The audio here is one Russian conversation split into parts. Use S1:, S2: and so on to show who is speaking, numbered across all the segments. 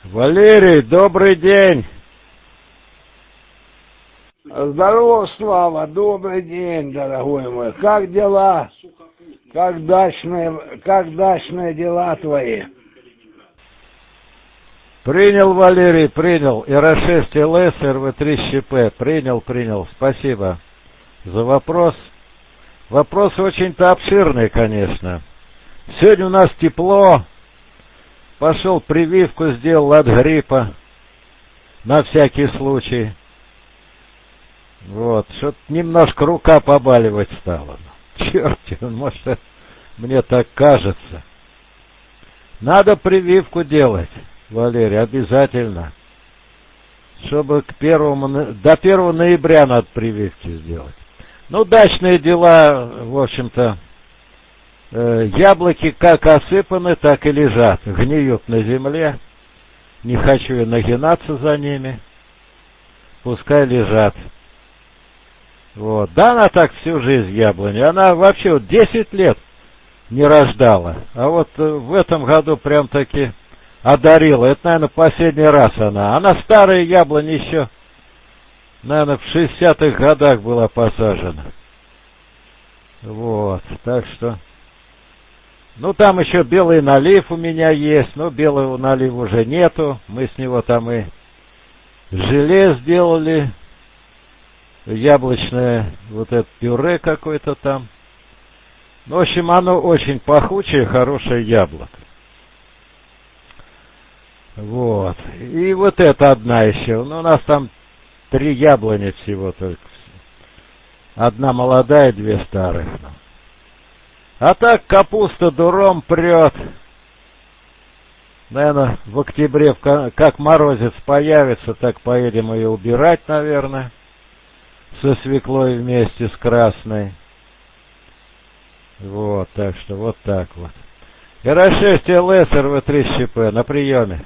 S1: Валерий, добрый день.
S2: Здорово, Слава, добрый день, дорогой мой. Как дела? Как дачные дела твои?
S1: Принял, Валерий, принял. ИР-6 ЛС, РВ-3 ЩП. Принял. Спасибо за вопрос. Вопрос очень-то обширный, конечно. Сегодня у нас тепло. Пошел прививку, сделал от гриппа. На всякий случай. Вот, что-то немножко рука побаливать стала. Черт, может, мне так кажется. Надо прививку делать, Валерий, обязательно. Чтобы до 1 ноября надо прививки сделать. Ну, дачные дела, в общем-то, яблоки как осыпаны, так и лежат. Гниют на земле. Не хочу я нагинаться за ними. Пускай лежат. Вот. Да, она так всю жизнь яблоня. Она вообще вот 10 лет не рождала. А вот в этом году прям таки одарила. Это, наверное, последний раз она. Она старая яблоня еще, наверное, в 60-х годах была посажена. Вот. Так что... Ну, там еще белый налив у меня есть. Но белого налива уже нету. Мы с него там и желе сделали. Яблочное вот это пюре какое-то там. В общем, оно очень пахучее, хорошее яблоко. Вот. И вот это одна еще. Ну, у нас там 3 яблони всего только. Одна молодая, 2 старых. А так капуста дуром прет. Наверное, в октябре, как морозец появится, так поедем ее убирать, наверное. Со свеклой вместе с красной. Вот, так что вот так вот. ИР-6 ЛС, РВ-3 ЩП, на приеме.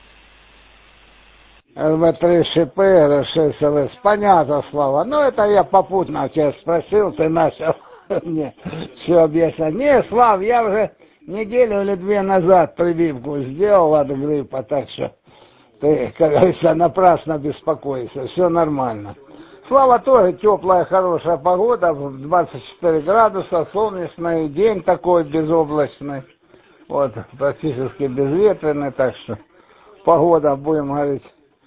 S2: РВ-3 ШП, ИР-6 ЛС. Понятно, Слава. Ну, это я попутно тебя спросил, ты начал мне все объяснять. Не, Слав, я уже неделю или 2 назад прививку сделал от гриппа, так что ты, как говорится, напрасно беспокойся. Все нормально. Слава, тоже теплая, хорошая погода, 24 градуса, солнечный день такой безоблачный, вот, практически безветренный, так что погода, будем говорить,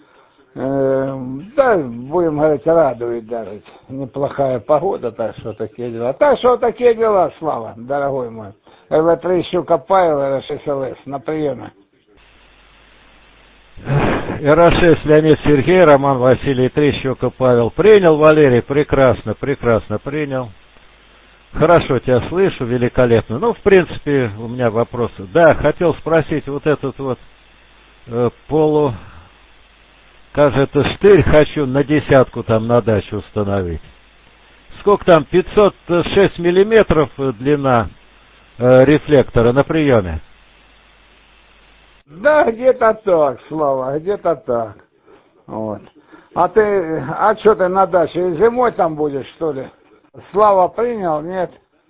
S2: радует даже, неплохая погода, так что такие дела. Так что такие дела, Слава, дорогой мой. РВ-3 Щука Павел, ИР-6 ЛС, на приеме.
S1: ИР-6 Леонид Сергей, Роман Василий, 3 Щука Павел. Принял, Валерий, прекрасно принял. Хорошо тебя слышу, великолепно. Ну, в принципе, у меня вопросы. Да, хотел спросить, вот этот вот кажется, штырь хочу на 10-ку там на дачу установить. Сколько там, 506 миллиметров длина рефлектора на приеме?
S2: Да, где-то так, Слава, где-то так. Вот. А что ты на даче, зимой там будешь, что ли? Слава принял, нет?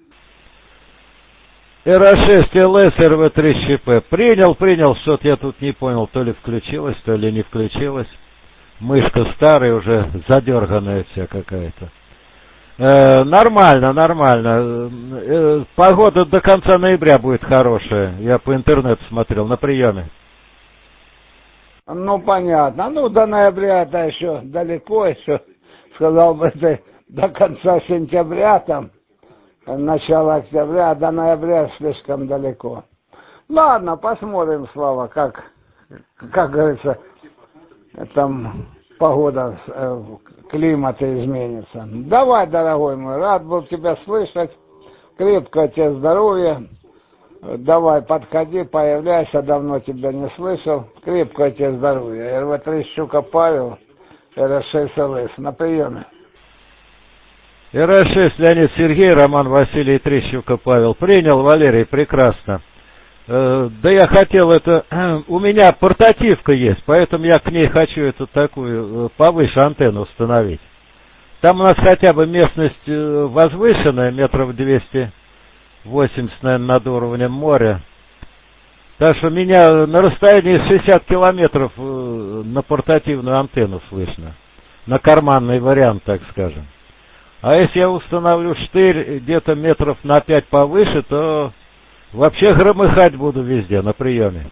S1: ИР-6 ЛС, РВ-3 ЩП. Принял, что-то я тут не понял, то ли включилась, то ли не включилась. Мышка старая уже, задерганная вся какая-то. Нормально. Погода до конца ноября будет хорошая. Я по интернету смотрел, на приеме.
S2: Ну, понятно. Ну, до ноября это еще далеко, еще, сказал бы ты, до конца сентября, там, начало октября, а до ноября слишком далеко. Ладно, посмотрим, Слава, как говорится, там погода, климат изменится. Давай, дорогой мой, рад был тебя слышать. Крепкого тебе здоровья. Давай, подходи, появляйся, давно тебя не слышал. Крепкого тебе здоровья. РВ-3 Щука Павел, ИР-6 ЛС, на приеме.
S1: ИР-6 Леонид Сергей, Роман Василий, 3 Щука Павел. Принял, Валерий, прекрасно. Да я хотел у меня портативка есть, поэтому я к ней хочу эту такую повыше антенну установить. Там у нас хотя бы местность возвышенная, метров 280, наверное, над уровнем моря. Так что меня на расстоянии 60 километров на портативную антенну слышно. На карманный вариант, так скажем. А если я установлю штырь где-то метров на 5 повыше, то вообще громыхать буду везде на приеме.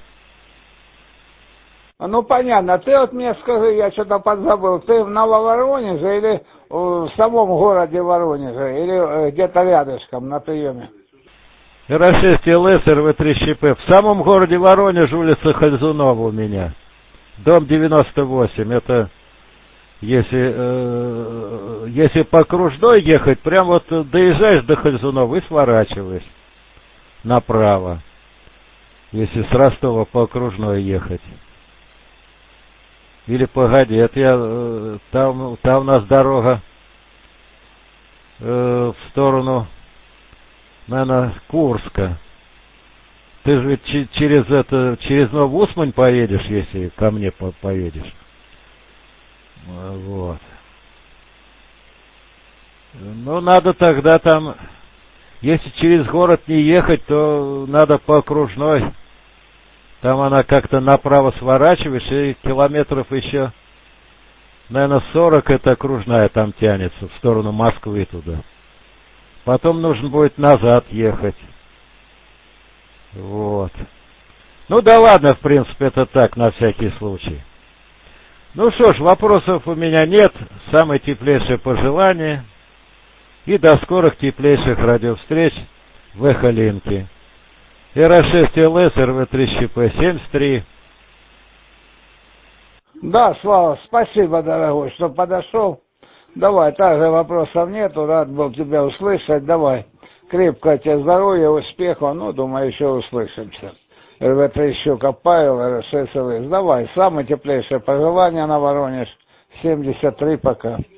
S2: Ну, понятно. Ты вот мне скажи, я что-то подзабыл, ты в Нововоронеже или в самом городе Воронеже, или где-то рядышком на приеме?
S1: РА-6 ЛС, РВ-3 ЩП. В самом городе Воронеж, улица Хальзунова у меня. Дом 98. Это если по окружной ехать, прям вот доезжаешь до Хальзунова и сворачиваешь направо. Если с Ростова по окружной ехать. Или погоди, это я там у нас дорога в сторону, наверное, Курска. Ты же ведь через Новоусмань поедешь, если ко мне поедешь. Вот. Ну, надо тогда там, если через город не ехать, то надо по окружной. Там она как-то направо сворачиваешь, и километров еще, наверное, 40 это окружная там тянется, в сторону Москвы туда. Потом нужно будет назад ехать. Вот. Ну да ладно, в принципе, это так, на всякий случай. Ну что ж, вопросов у меня нет. Самые теплейшие пожелания. И до скорых теплейших радиовстреч в Эхолинке. РА-6 ЛС, РВ-3 ЩП 73.
S2: Да, Слава, спасибо, дорогой, что подошел. Давай, также вопросов нету, рад был тебя услышать. Давай, крепкого тебе здоровья, успехов. Ну, думаю, еще услышимся. РВ-3 Щука Павел, РА-6 ЛС. Давай, самые теплейшие пожелания на Воронеж. 73 пока.